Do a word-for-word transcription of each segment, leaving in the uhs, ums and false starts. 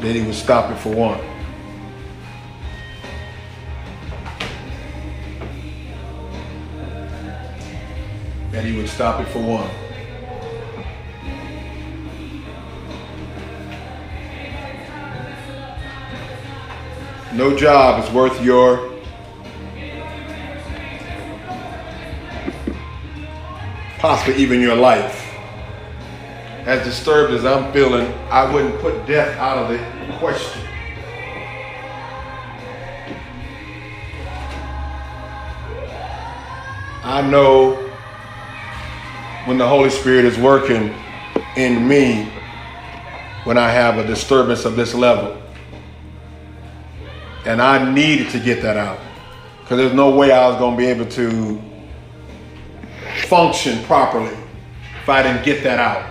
that he would stop it for one. That he would stop it for one. No job is worth your possibly even your life. As disturbed as I'm feeling, I wouldn't put death out of the question. I know when the Holy Spirit is working in me when I have a disturbance of this level. And I needed to get that out because there's no way I was going to be able to function properly if I didn't get that out.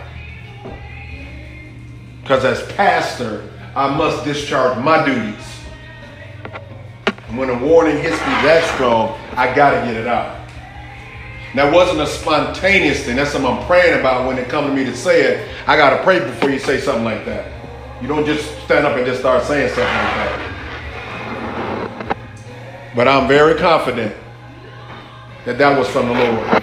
Because as pastor, I must discharge my duties. And when a warning hits me that strong, I got to get it out. That wasn't a spontaneous thing. That's something I'm praying about when it comes to me to say it. I got to pray before you say something like that. You don't just stand up and just start saying something like that. But I'm very confident that that was from the Lord.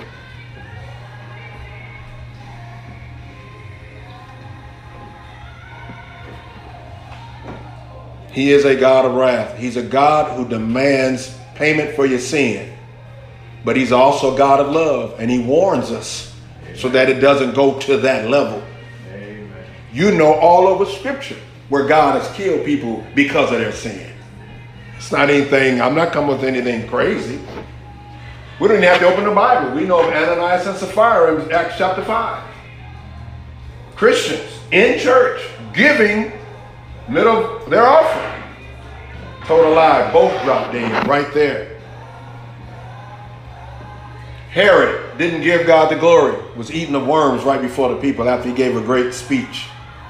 He is a God of wrath. He's a God who demands payment for your sin. But he's also a God of love. And he warns us so that it doesn't go to that level. Amen. You know all over Scripture where God has killed people because of their sin. It's not anything, I'm not coming with anything crazy. We don't even have to open the Bible. We know of Ananias and Sapphira in Acts chapter five. Christians in church giving little their offering. Told a lie, both dropped dead right there. Herod didn't give God the glory, was eating the worms right before the people after he gave a great speech.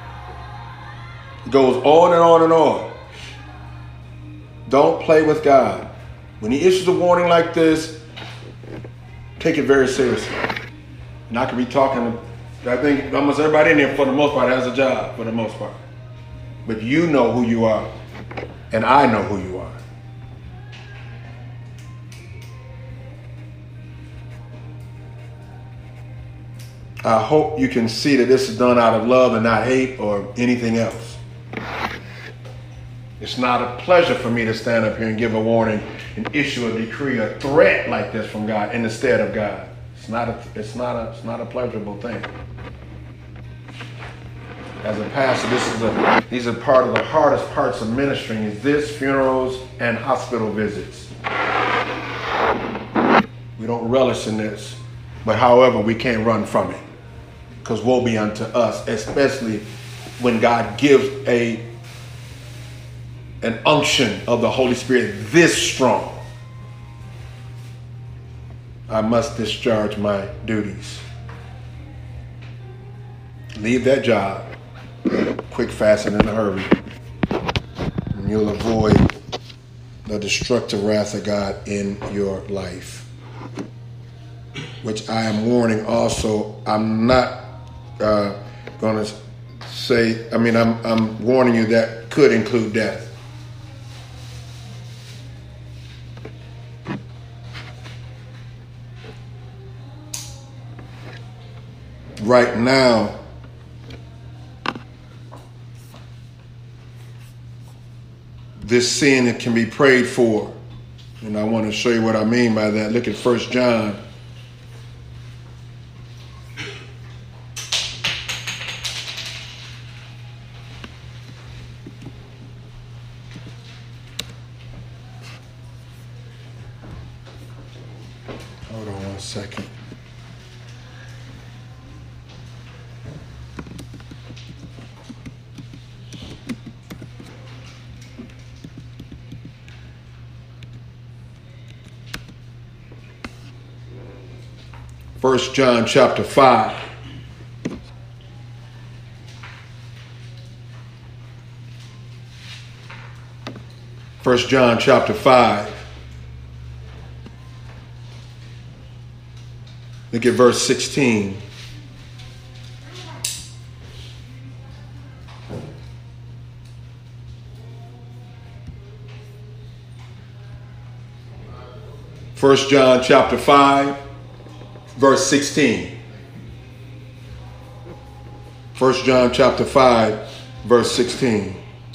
It goes on and on and on. Don't play with God. When he issues a warning like this, take it very seriously. And I could be talking, I think almost everybody in there for the most part has a job for the most part. But you know who you are. And I know who you are. I hope you can see that this is done out of love and not hate or anything else. It's not a pleasure for me to stand up here and give a warning and issue a decree, a threat like this from God in the stead of God. It's not a, it's not a, it's not a pleasurable thing. As a pastor, this is a, these are part of the hardest parts of ministering is this, funerals, and hospital visits. We don't relish in this, but however, we can't run from it. Because woe be unto us, especially when God gives a an unction of the Holy Spirit this strong. I must discharge my duties. Leave that job quick, fast, and in a hurry. And you'll avoid the destructive wrath of God in your life. Which I am warning also. I'm not uh, going to say, I mean, I'm, I'm warning you that could include death. Right now, this sin that can be prayed for. And I want to show you what I mean by that. Look at First John. Hold on one second. First John chapter five. First John chapter five. Look at verse sixteen. First John chapter five, verse sixteen. First John chapter five, verse sixteen.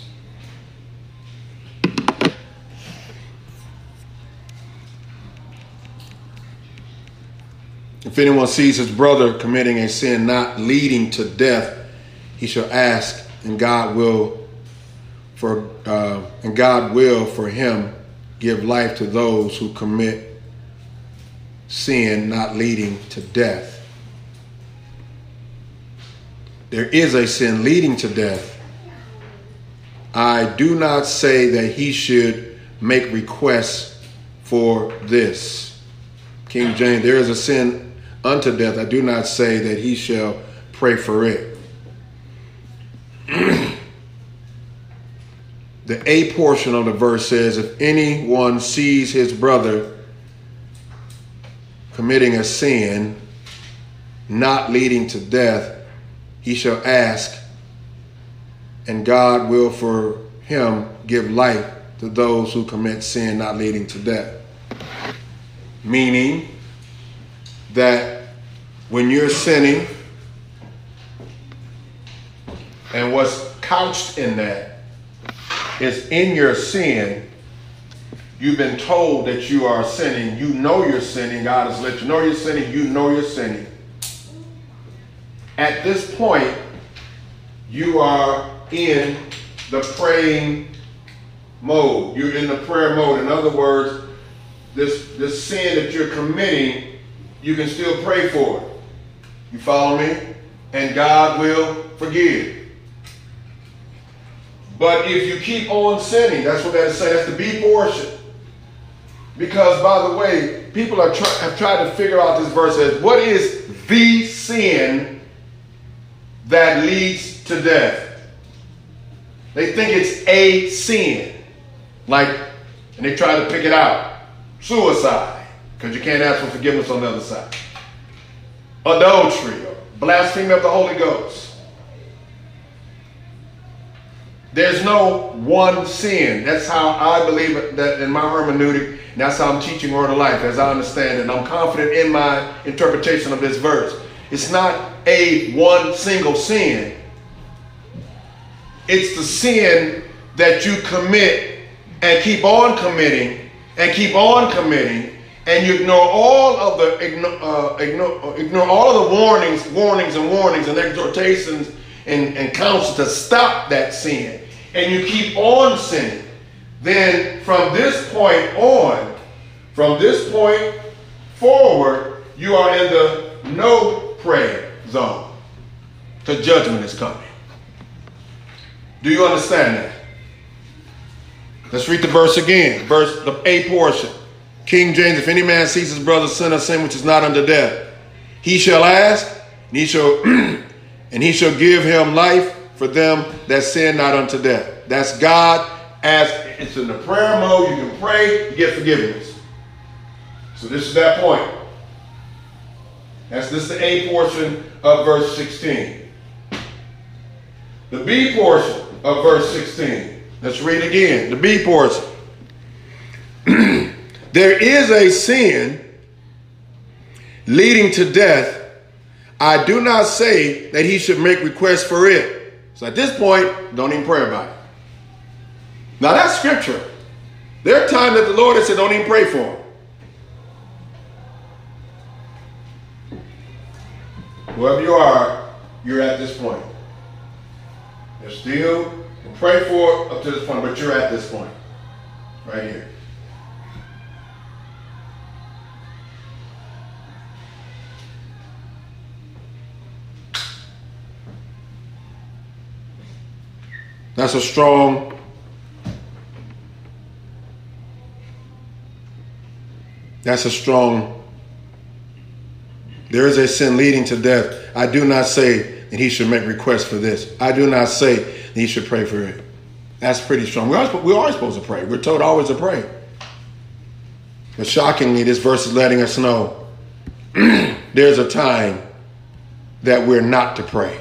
If anyone sees his brother committing a sin not leading to death, he shall ask, and God will for uh, and God will for him give life to those who commit sin not leading to death. There is a sin leading to death. I do not say that he should make requests for this. King James, there is a sin unto death. I do not say that he shall pray for it. The A portion of the verse says, if anyone sees his brother committing a sin not leading to death, he shall ask, and God will for him give life to those who commit sin not leading to death. Meaning that when you're sinning, and what's couched in that is in your sin, you've been told that you are sinning. You know you're sinning. God has let you know you're sinning. You know you're sinning. At this point, you are in the praying mode. You're in the prayer mode. In other words, this, this sin that you're committing, you can still pray for it. You follow me? And God will forgive. But if you keep on sinning, that's what that's saying. That's the B portion. Because, by the way, people are try, have tried to figure out this verse as what is the sin that leads to death? They think it's a sin. Like, and they try to pick it out. Suicide, because you can't ask for forgiveness on the other side. Adultery, or blasphemy of the Holy Ghost. There's no one sin. That's how I believe it, that in my hermeneutic, and that's how I'm teaching Word of Life, as I understand it. And I'm confident in my interpretation of this verse. It's not a one single sin. It's the sin that you commit and keep on committing and keep on committing, and you ignore all of the ignore, uh, ignore, ignore all of the warnings, warnings and warnings and exhortations and, and counsel to stop that sin, and you keep on sinning. Then from this point on, from this point forward, you are in the no prayer zone, because judgment is coming. Do you understand that? Let's read the verse again. Verse, the A portion. King James, if any man sees his brother sin a sin which is not unto death, he shall ask, and he shall, and he shall give him life for them that sin not unto death. That's God as it's in the prayer mode. You can pray, you get forgiveness. So this is that point. That's this is the A portion of verse sixteen. The B portion of verse sixteen. Let's read again. The B portion. There is a sin leading to death. I do not say that he should make requests for it. So at this point, don't even pray about it. Now that's scripture. There are times that the Lord has said, don't even pray for him. Whoever you are, you're at this point. There's still, you pray for up to this point, but you're at this point. Right here. That's a strong That's a strong there is a sin leading to death. I do not say that he should make requests for this. I do not say that he should pray for it. That's pretty strong. We are, we are supposed to pray. We're told always to pray. But shockingly, this verse is letting us know there's a time that we're not to pray.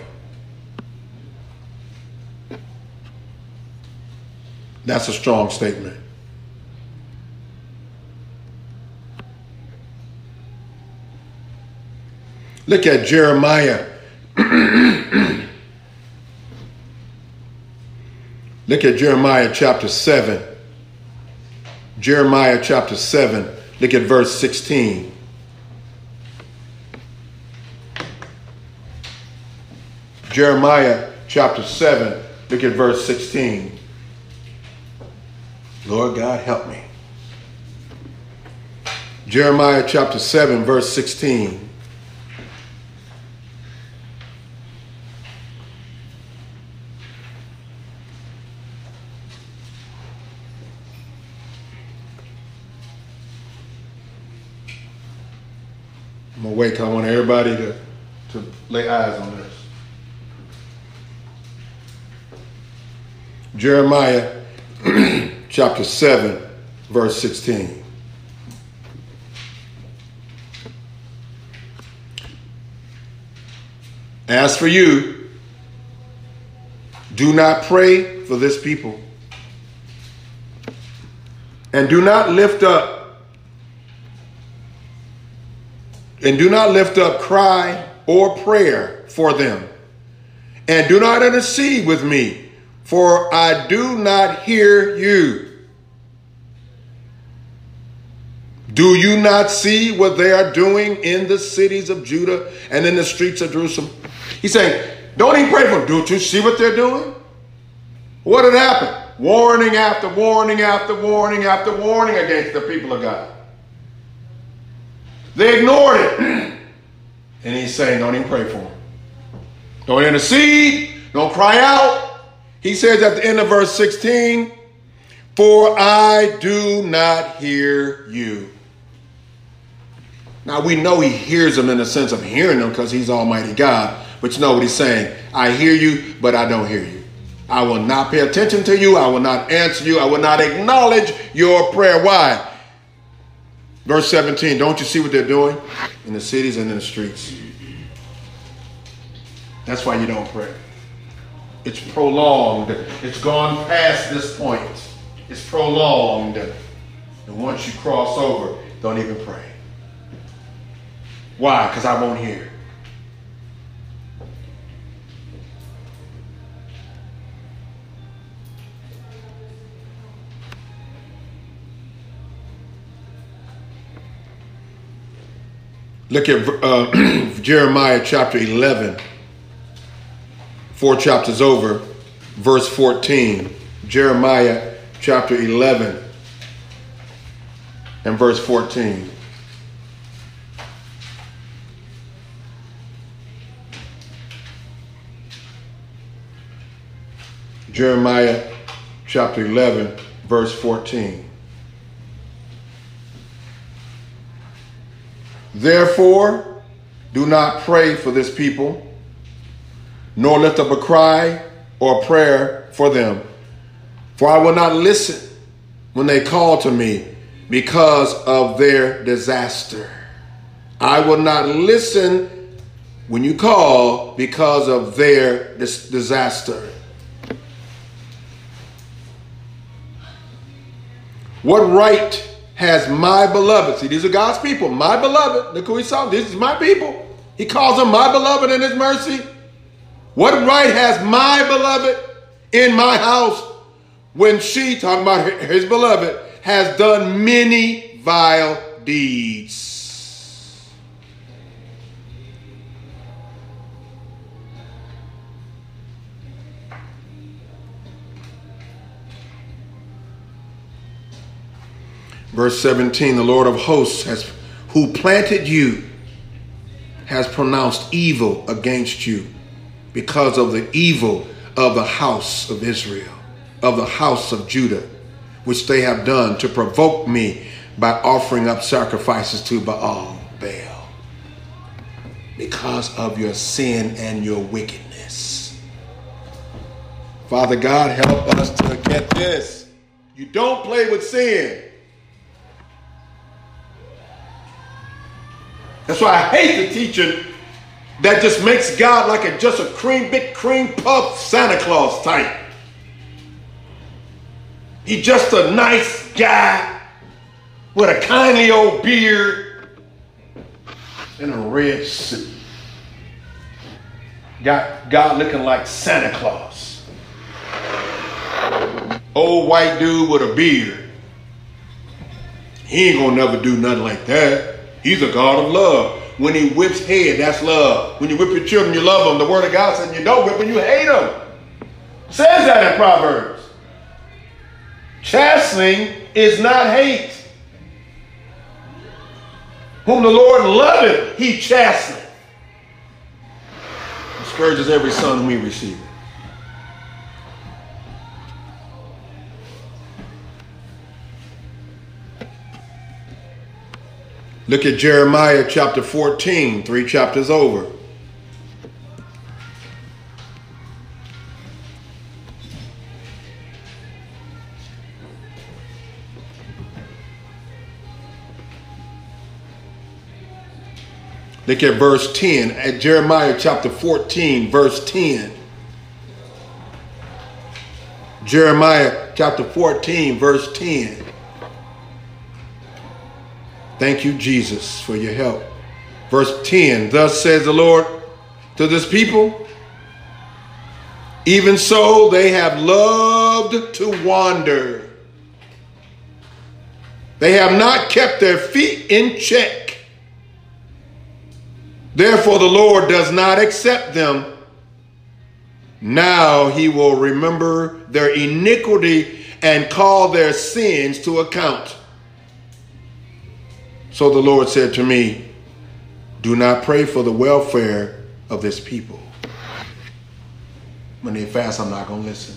That's a strong statement. Look at Jeremiah. Look at Jeremiah chapter seven. Jeremiah chapter seven. Look at verse sixteen. Jeremiah chapter seven. Look at verse sixteen. Lord God, help me. Jeremiah chapter seven, verse sixteen. I'm going to wait because I want everybody to, to lay eyes on this. Jeremiah chapter seven, verse sixteen. As for you, do not pray for this people, and do not lift up, and do not lift up cry or prayer for them, and do not intercede with me, for I do not hear you. Do you not see what they are doing in the cities of Judah and in the streets of Jerusalem? He's saying, don't even pray for them. Don't you see what they're doing? What had happened? Warning after warning after warning after warning against the people of God. They ignored it. And he's saying, don't even pray for them. Don't intercede. Don't cry out. He says at the end of verse sixteen, for I do not hear you. Now we know he hears them in the sense of hearing them because he's Almighty God. But you know what he's saying? I hear you, but I don't hear you. I will not pay attention to you. I will not answer you. I will not acknowledge your prayer. Why? Verse seventeen, don't you see what they're doing in the cities and in the streets? That's why you don't pray. It's prolonged. It's gone past this point. It's prolonged. And once you cross over, don't even pray. Why? Because I won't hear. Look at uh, Jeremiah chapter eleven. Four chapters over, verse fourteen. Jeremiah chapter eleven and verse fourteen. Jeremiah chapter eleven, verse fourteen. Therefore, do not pray for this people, nor lift up a cry or a prayer for them. For I will not listen when they call to me because of their disaster. I will not listen when you call because of their dis- disaster. What right has my beloved? See, these are God's people. My beloved. Look who he saw. This is my people. He calls them my beloved in his mercy. What right has my beloved in my house when she, talking about his beloved, has done many vile deeds? Verse seventeen, the Lord of hosts has, who planted you, has pronounced evil against you because of the evil of the house of Israel, of the house of Judah, which they have done to provoke me by offering up sacrifices to Baal, Baal, because of your sin and your wickedness. Father God, help us to get this. You don't play with sin. That's why I hate the teaching that just makes God like a just a cream, big cream puff Santa Claus type. He's just a nice guy with a kindly old beard and a red suit. Got God looking like Santa Claus. Old white dude with a beard. He ain't gonna never do nothing like that. He's a God of love. When he whips head, that's love. When you whip your children, you love them. The word of God says you don't whip them, you hate them. It says that in Proverbs. Chastening is not hate. Whom the Lord loveth, he chasteneth. He scourges every son whom he receiveth. Look at Jeremiah chapter fourteen, three chapters over. Look at verse ten, at Jeremiah chapter fourteen, verse ten. Jeremiah chapter fourteen, verse ten. Thank you, Jesus, for your help. Verse ten, thus says the Lord to this people, even so they have loved to wander. They have not kept their feet in check. Therefore the Lord does not accept them. Now he will remember their iniquity and call their sins to account. So the Lord said to me, do not pray for the welfare of this people. When they fast, I'm not going to listen.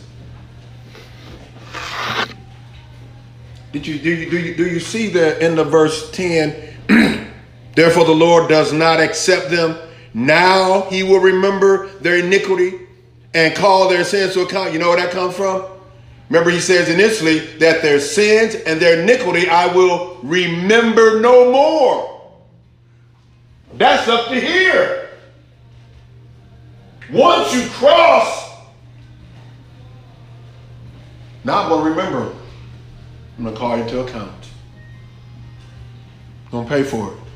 Did you, do you, do you, do you see that in the verse ten? Therefore the Lord does not accept them. Now he will remember their iniquity and call their sins to account. You know where that comes from? Remember, he says initially that their sins and their iniquity I will remember no more. That's up to here. Once you cross, now I'm going to remember them. I'm going to call you to account. I'm going to pay for it.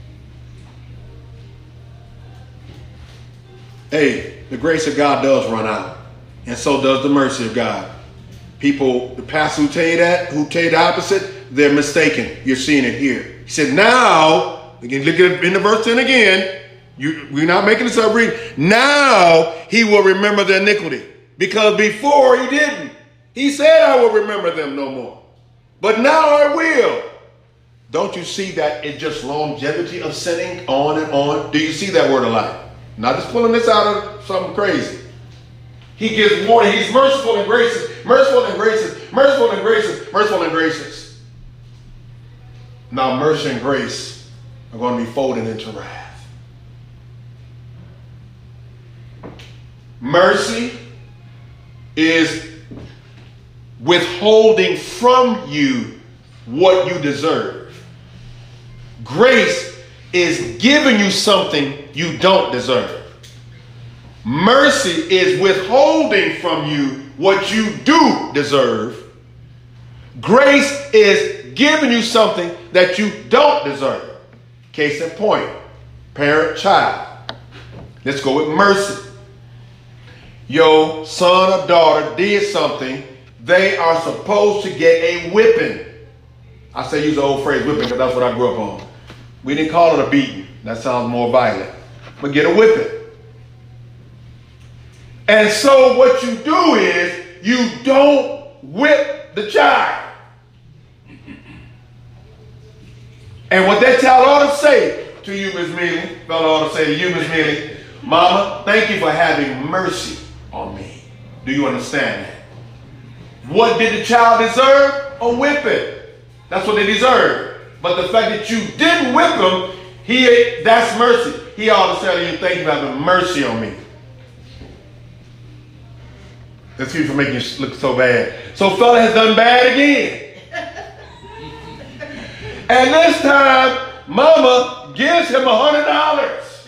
Hey, the grace of God does run out, and so does the mercy of God. People, the pastor who tell you that, who tell you the opposite, they're mistaken. You're seeing it here. He said, now, again, look at it in the verse ten again. You, we're not making this up. Read. Now he will remember the iniquity, because before he didn't. He said, I will remember them no more. But now I will. Don't you see that it's just longevity of sinning on and on? Do you see that word a lot? Not just pulling this out of something crazy. He gives more. He's merciful and gracious, merciful and gracious, merciful and gracious, merciful and gracious. Now mercy and grace are going to be folded into wrath. Mercy is withholding from you what you deserve. Grace is giving you something you don't deserve. Mercy is withholding from you what you do deserve. Grace is giving you something that you don't deserve. Case in point, parent, child. Let's go with mercy. Your son or daughter did something, they are supposed to get a whipping. I say use the old phrase whipping because that's what I grew up on. We didn't call it a beating. That sounds more violent. But get a whipping. And so what you do is you don't whip the child. And what that child ought to say to you, Miz Mealy, fellow ought to say to you, Miz Mealy, Mama, thank you for having mercy on me. Do you understand that? What did the child deserve? A whipping. That's what they deserve. But the fact that you didn't whip him, he, that's mercy. He ought to say to you, thank you for having mercy on me. Excuse me for making you look so bad. So fella has done bad again. And this time, mama gives him a hundred dollars.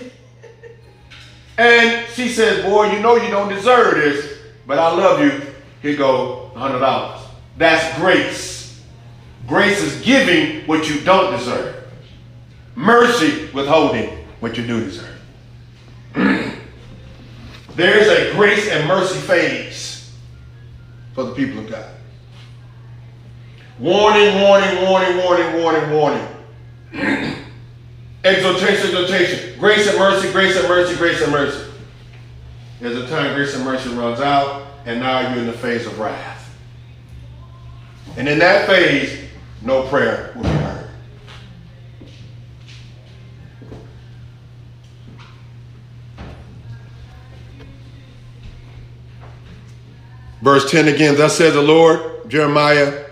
And she says, boy, you know you don't deserve this, but I love you. Here go a hundred dollars. That's grace. Grace is giving what you don't deserve. Mercy withholding what you do deserve. There's a grace and mercy phase for the people of God. Warning, warning, warning, warning, warning, warning. Exhortation, exhortation. Grace and mercy, grace and mercy, grace and mercy. There's a time grace and mercy runs out, and now you're in the phase of wrath. And in that phase, no prayer will be heard. Verse ten again, thus says the Lord, Jeremiah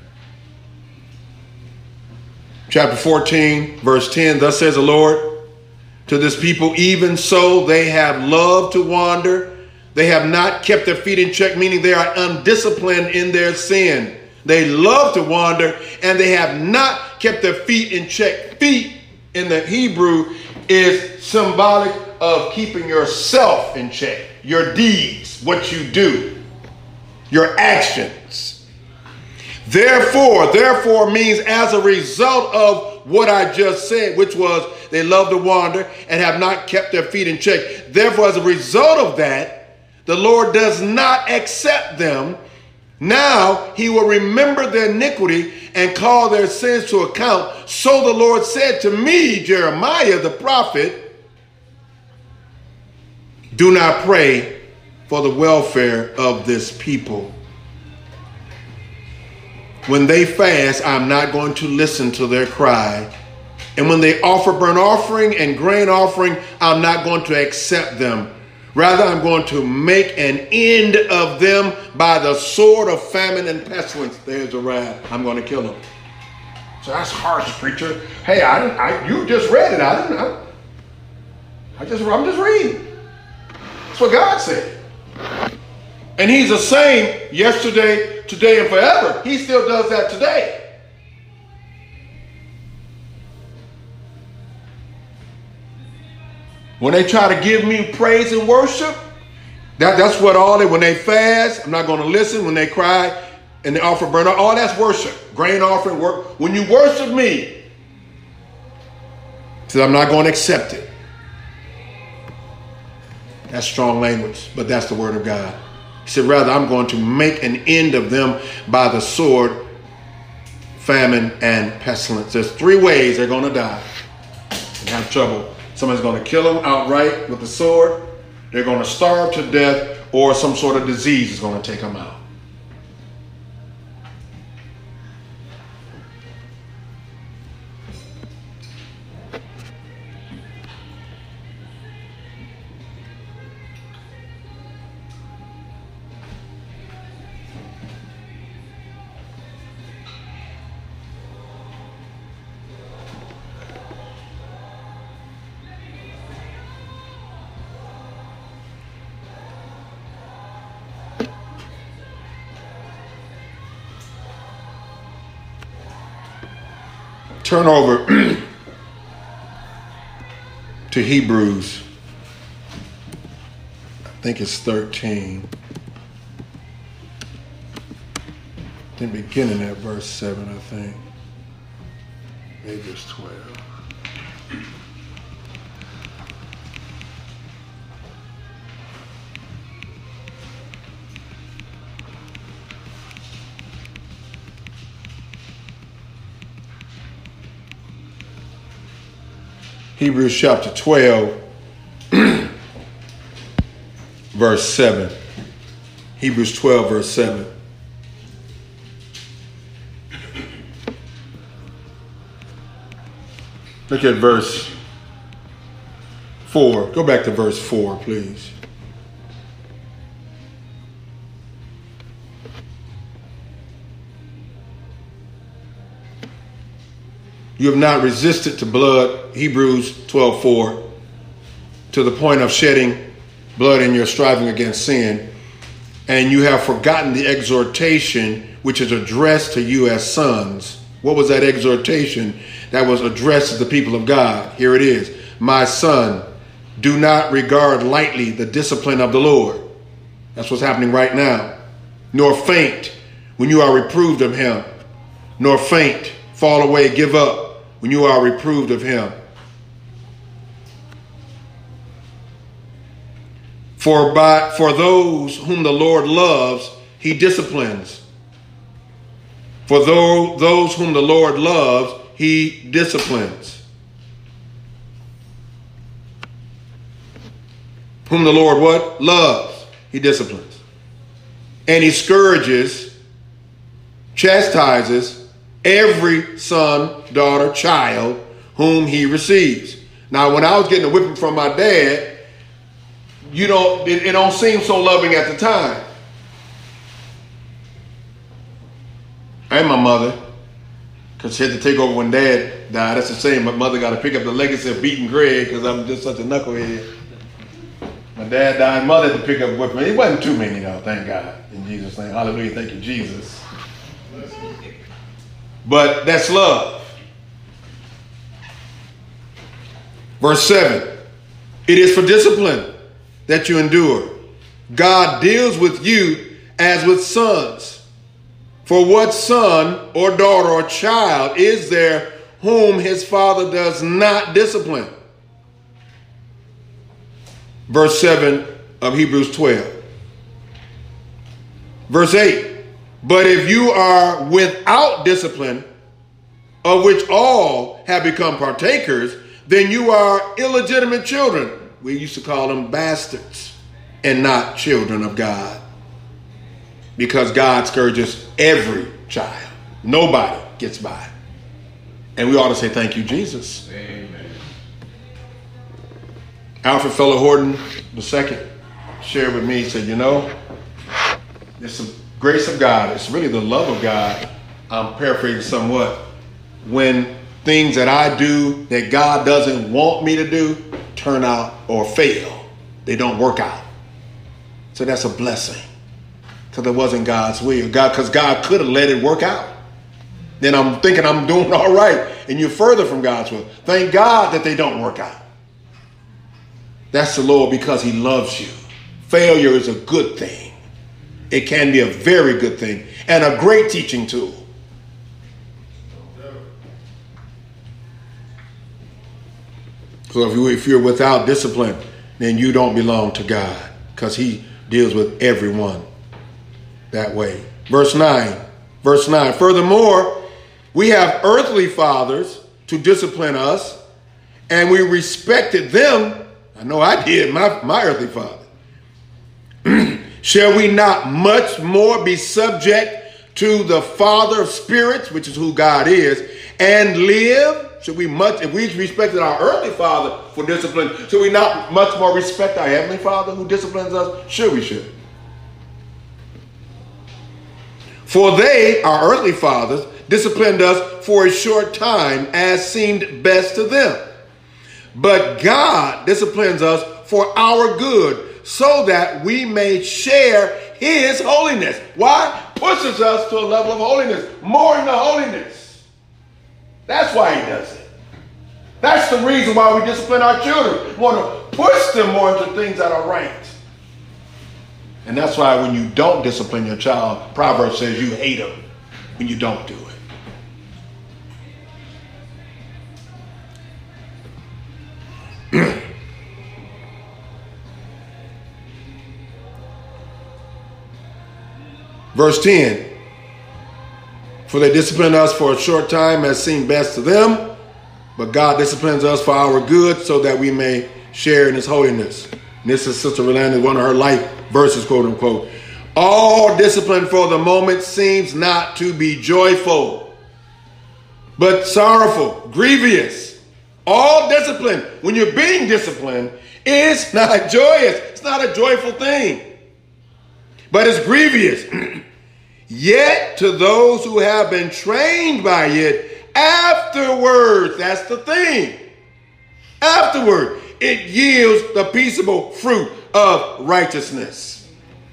chapter fourteen, verse ten, thus says the Lord to this people, even so they have loved to wander. They have not kept their feet in check, meaning they are undisciplined in their sin. They love to wander and they have not kept their feet in check. Feet in the Hebrew is symbolic of keeping yourself in check, your deeds, what you do. Your actions. Therefore, therefore means as a result of what I just said, which was they love to wander and have not kept their feet in check. Therefore, as a result of that, the Lord does not accept them. Now he will remember their iniquity and call their sins to account. So the Lord said to me, Jeremiah the prophet, do not pray for the welfare of this people. When they fast, I'm not going to listen to their cry. And when they offer burnt offering and grain offering, I'm not going to accept them. Rather, I'm going to make an end of them by the sword of famine and pestilence. There's a wrath. I'm going to kill them. So that's harsh, preacher. Hey, I, didn't, I you just read it. I didn't. I, I just, I'm just reading. That's what God said. And he's the same yesterday, today, and forever. He still does that today. When they try to give me praise and worship, that, that's what all they, when they fast, I'm not going to listen. When they cry and they offer burnt offering, all that's worship. Grain offering, work. When you worship me, says I'm not going to accept it. That's strong language, but that's the word of God. He said, rather, I'm going to make an end of them by the sword, famine, and pestilence. There's three ways they're going to die and have trouble. Somebody's going to kill them outright with the sword. They're going to starve to death, or some sort of disease is going to take them out. Turn over to Hebrews. I think it's thirteen. Then beginning at verse seven, I think. Maybe it's twelve. Hebrews chapter twelve, verse seven. Hebrews twelve, verse seven. Look at verse four. Go back to verse four, please. You have not resisted to blood, Hebrews twelve four, to the point of shedding blood in your striving against sin. And you have forgotten the exhortation which is addressed to you as sons. What was that exhortation that was addressed to the people of God? Here it is. My son, do not regard lightly the discipline of the Lord. That's what's happening right now. Nor faint when you are reproved of him. Nor faint, fall away, give up when you are reproved of him. For by for those whom the Lord loves, he disciplines. For those, those whom the Lord loves, he disciplines. Whom the Lord what? Loves. He disciplines. And he scourges, chastises every son, daughter, child whom he receives. Now, when I was getting a whipping from my dad, you know, it, it don't seem so loving at the time. And my mother, because she had to take over when Dad died. That's the same. My mother got to pick up the legacy of beating Greg because I'm just such a knucklehead. My dad died. Mother had to pick up whipping. It wasn't too many though, thank God. In Jesus' name. Hallelujah. Thank you, Jesus. But that's love. Verse seven. It is for discipline that you endure. God deals with you as with sons. For what son or daughter or child is there whom his father does not discipline? Verse seven of Hebrews twelve. Verse eight. But if you are without discipline, of which all have become partakers, then you are illegitimate children. We used to call them bastards and not children of God. Because God scourges every child. Nobody gets by. And we ought to say thank you, Jesus. Amen. Alfred Feller Horton the second shared with me, he said, you know, it's the grace of God. It's really the love of God. I'm paraphrasing somewhat. When things that I do that God doesn't want me to do turn out or fail, they don't work out. So that's a blessing. Because it wasn't God's will. God, because God could have let it work out. Then I'm thinking I'm doing all right. And you're further from God's will. Thank God that they don't work out. That's the Lord because he loves you. Failure is a good thing. It can be a very good thing. And a great teaching tool. So if, you, if you're without discipline, then you don't belong to God. Because he deals with everyone that way. Verse nine. Verse nine. Furthermore, we have earthly fathers to discipline us, and we respected them. I know I did, my, my earthly father. Shall we not much more be subject to the Father of spirits, which is who God is, and live? Should we much, if we respected our earthly father for discipline, should we not much more respect our heavenly Father who disciplines us? Sure we should. For they, our earthly fathers, disciplined us for a short time as seemed best to them. But God disciplines us for our good so that we may share his holiness. Why? Pushes us to a level of holiness, more into holiness. That's why he does it. That's the reason why we discipline our children. We want to push them more into things that are right. And that's why when you don't discipline your child, Proverbs says you hate them when you don't do it. Verse ten. For they discipline us for a short time as seemed best to them, but God disciplines us for our good so that we may share in his holiness. And this is Sister Rolanda, one of her life verses, quote unquote. All discipline for the moment seems not to be joyful, but sorrowful, grievous. All discipline, when you're being disciplined, is not joyous. It's not a joyful thing, but it's grievous. Yet to those who have been trained by it, afterwards, that's the thing. Afterward, it yields the peaceable fruit of righteousness.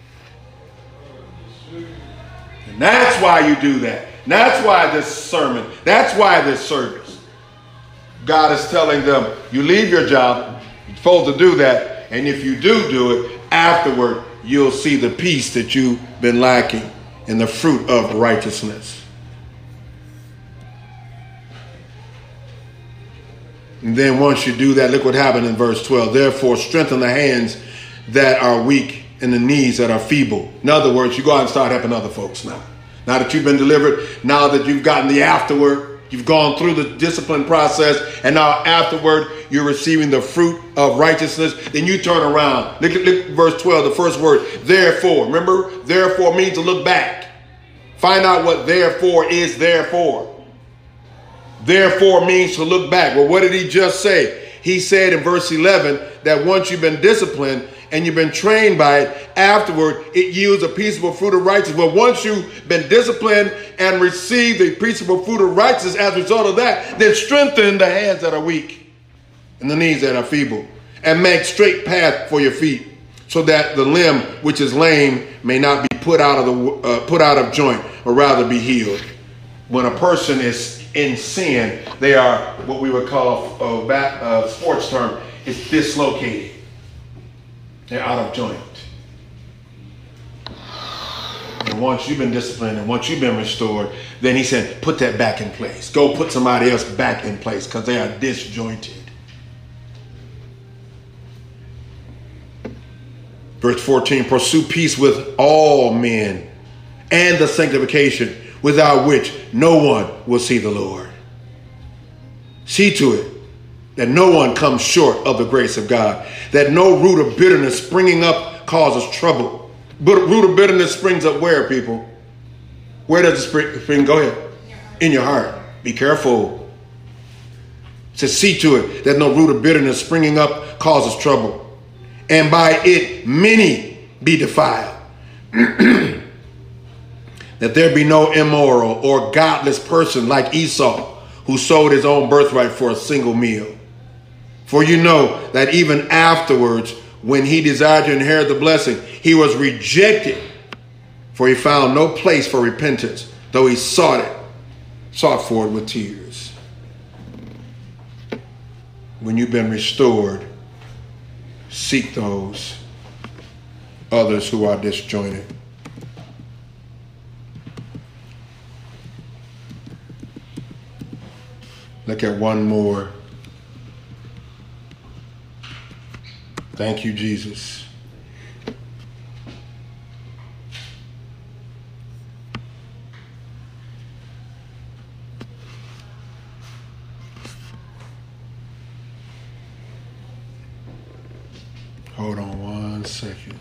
And that's why you do that. That's why this sermon, that's why this service. God is telling them, you leave your job, you're supposed to do that, and if you do do it, afterward, you'll see the peace that you've been lacking and the fruit of righteousness. And then once you do that, look what happened in verse twelve. Therefore, strengthen the hands that are weak and the knees that are feeble. In other words, you go out and start helping other folks now. Now that you've been delivered, now that you've gotten the afterward, you've gone through the discipline process, and now afterward, you're receiving the fruit of righteousness. Then you turn around. Look at, look at verse twelve, the first word, therefore. Remember, therefore means to look back. Find out what therefore is therefore. Therefore means to look back. Well, what did he just say? He said in verse eleven that once you've been disciplined and you've been trained by it, afterward it yields a peaceable fruit of righteousness. Well, once you've been disciplined and received the peaceable fruit of righteousness as a result of that, then strengthen the hands that are weak and the knees that are feeble, and make straight path for your feet, so that the limb which is lame may not be put out of the uh, put out of joint, or rather be healed. When a person is in sin, they are what we would call a uh, back, uh, sports term, is dislocated. They're out of joint. And once you've been disciplined and once you've been restored, then he said, put that back in place. Go put somebody else back in place, because they are disjointed. Verse fourteen, pursue peace with all men and the sanctification, without which no one will see the Lord. See to it that no one comes short of the grace of God, that no root of bitterness springing up causes trouble. But root of bitterness springs up where, people? Where does it spring? spring? Go ahead. In your heart. Be careful. It says, see to it that no root of bitterness springing up causes trouble, and by it many be defiled. That there be no immoral or godless person like Esau, who sold his own birthright for a single meal. For you know that even afterwards, when he desired to inherit the blessing, he was rejected, for he found no place for repentance, though he sought it, sought for it with tears. When you've been restored, seek those others who are disjointed. Look at one more. Thank you, Jesus. Hold on one second.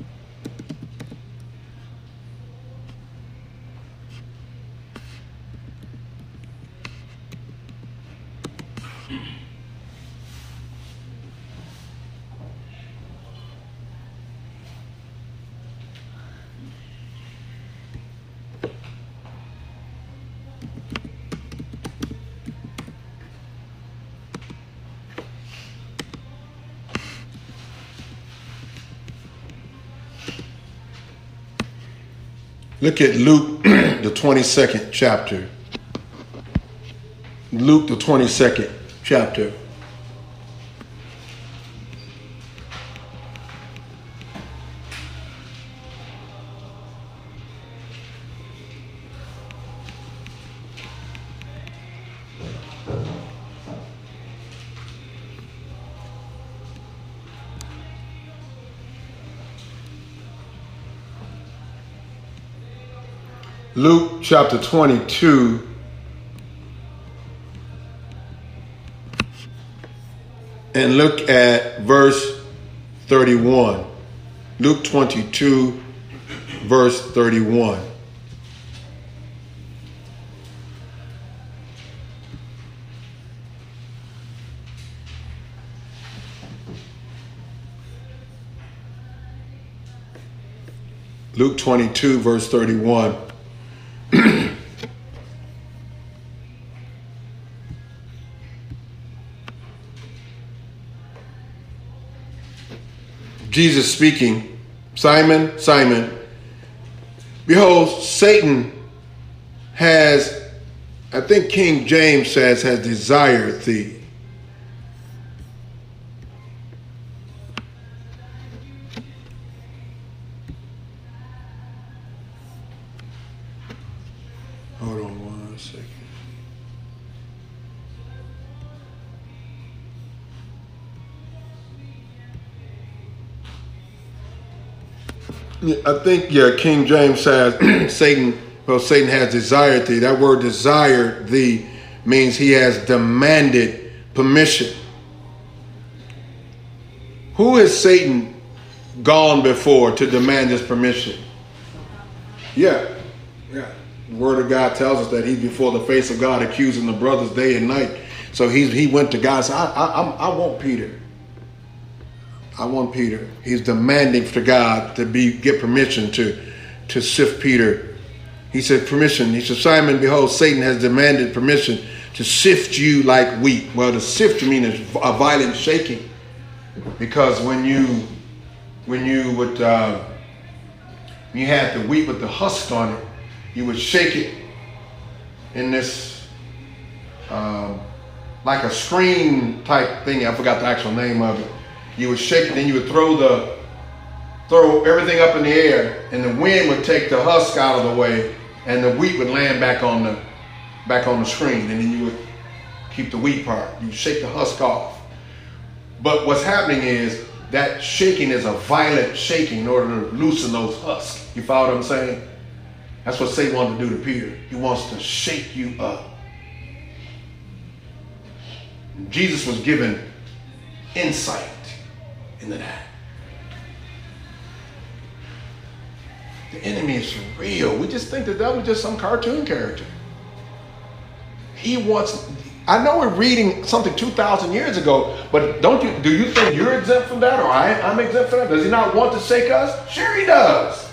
Look at Luke, the twenty-second chapter. Luke, the twenty-second chapter. Luke chapter twenty-two, and look at verse thirty-one. Luke twenty-two, verse thirty-one. Luke twenty-two, verse thirty-one. Jesus speaking, Simon, Simon, behold, Satan has, I think King James says, has desired thee. Hold on one second. I think, yeah, King James says Satan, well, Satan has desired thee. That word desire thee means he has demanded permission. Who has Satan gone before to demand this permission? Yeah. Yeah. The word of God tells us that he's before the face of God accusing the brothers day and night. So he's, he went to God and said, I, I, I want Peter. I want Peter. He's demanding for God to be get permission to, to sift Peter. He said permission. He said, Simon, behold, Satan has demanded permission to sift you like wheat. Well, to sift you means a violent shaking. Because when you when you would uh, you had the wheat with the husk on it, you would shake it in this um, like a screen type thing. I forgot the actual name of it. You would shake it, then you would throw the throw everything up in the air, and the wind would take the husk out of the way, and the wheat would land back on the back on the screen, and then you would keep the wheat part. You shake the husk off. But what's happening is that shaking is a violent shaking in order to loosen those husks. You follow what I'm saying? That's what Satan wanted to do to Peter. He wants to shake you up. Jesus was given insight into that. The enemy is real. We just think the devil is just some cartoon character. He wants, I know we're reading something two thousand years ago, but don't you, do you think you're exempt from that, or I, I'm exempt from that? Does he not want to shake us? Sure he does.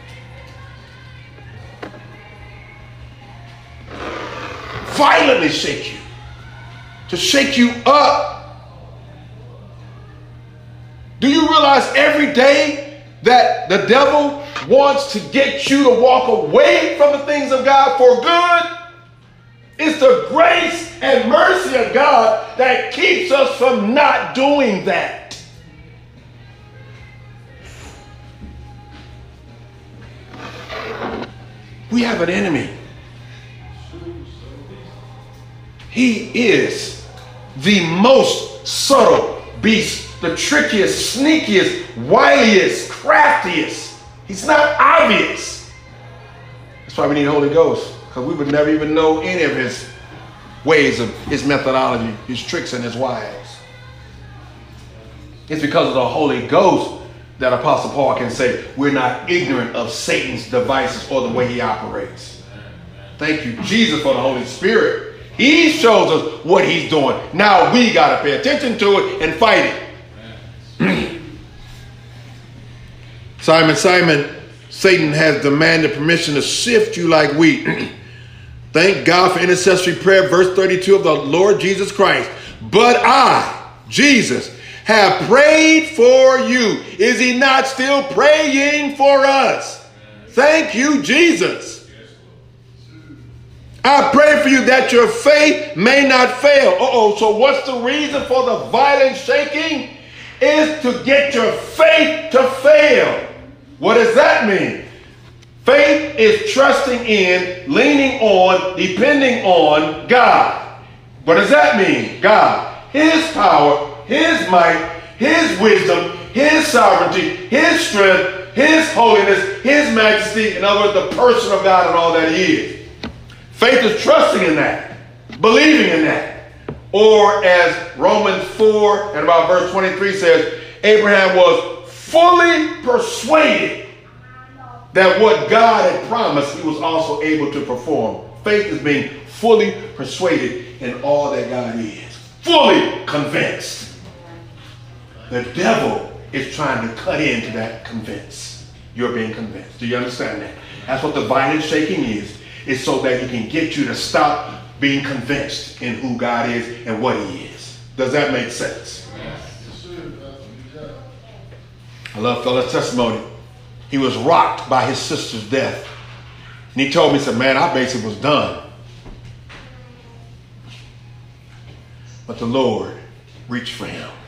Violently shake you. To shake you up. Do you realize every day that the devil wants to get you to walk away from the things of God for good? It's the grace and mercy of God that keeps us from not doing that. We have an enemy. He is the most subtle beast, the trickiest, sneakiest, wiliest, craftiest. He's not obvious. That's why we need Holy Ghost, because we would never even know any of his ways, of his methodology, his tricks and his wiles. It's because of the Holy Ghost that Apostle Paul can say we're not ignorant of Satan's devices or the way he operates. Thank you, Jesus, for the Holy Spirit. He shows us what he's doing. Now we got to pay attention to it and fight it. Simon, Simon, Satan has demanded permission to sift you like wheat. Thank God for intercessory prayer, verse thirty-two of the Lord Jesus Christ. But I, Jesus, have prayed for you. Is he not still praying for us? Thank you, Jesus. I pray for you that your faith may not fail. Uh-oh, so what's the reason for the violent shaking? Is to get your faith to fail. What does that mean? Faith is trusting in, leaning on, depending on God. What does that mean? God, his power, his might, his wisdom, his sovereignty, his strength, his holiness, his majesty, in other words, the person of God and all that he is. Faith is trusting in that, believing in that. Or as Romans four and about verse twenty-three says, Abraham was fully persuaded that what God had promised he was also able to perform. Faith is being fully persuaded in all that God is. Fully convinced. The devil is trying to cut into that convince. You're being convinced. Do you understand that? That's what the violent shaking is. It's so that he can get you to stop being convinced in who God is and what he is. Does that make sense? I love Fella's testimony. He was rocked by his sister's death. And he told me, he said, man, I basically was done. But the Lord reached for him.